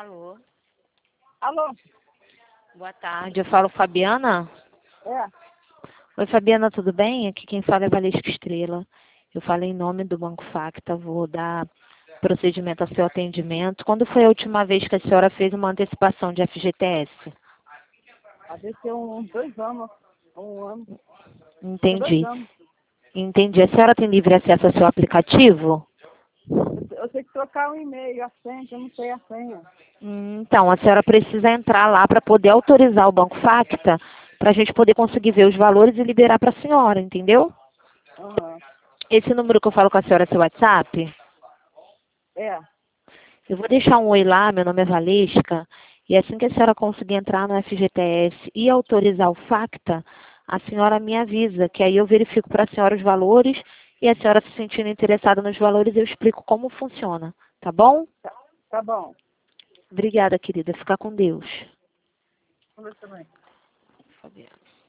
Alô, Alô? boa tarde. Eu falo Fabiana. É. Oi, Fabiana, tudo bem? Aqui quem fala é Valesca Estrela. Eu falo em nome do Banco Facta, vou dar procedimento ao seu atendimento. Quando foi a última vez que a senhora fez uma antecipação de FGTS? Deve ter uns 2 anos. Um ano. Tem 2 Entendi. anos. Entendi. A senhora tem livre acesso ao seu aplicativo? Eu tenho que trocar um e-mail, a senha, que eu não sei a senha. Então, a senhora precisa entrar lá para poder autorizar o Banco Facta, para a gente poder conseguir ver os valores e liberar para a senhora, entendeu? Aham. Esse número que eu falo com a senhora é seu WhatsApp? É. Eu vou deixar um oi lá, meu nome é Valesca, e assim que a senhora conseguir entrar no FGTS e autorizar o Facta, a senhora me avisa, que aí eu verifico para a senhora os valores e a senhora se sentindo interessada nos valores, eu explico como funciona, tá bom? Tá bom. Obrigada, querida. Fica com Deus. Vamos ver também. Fabiana.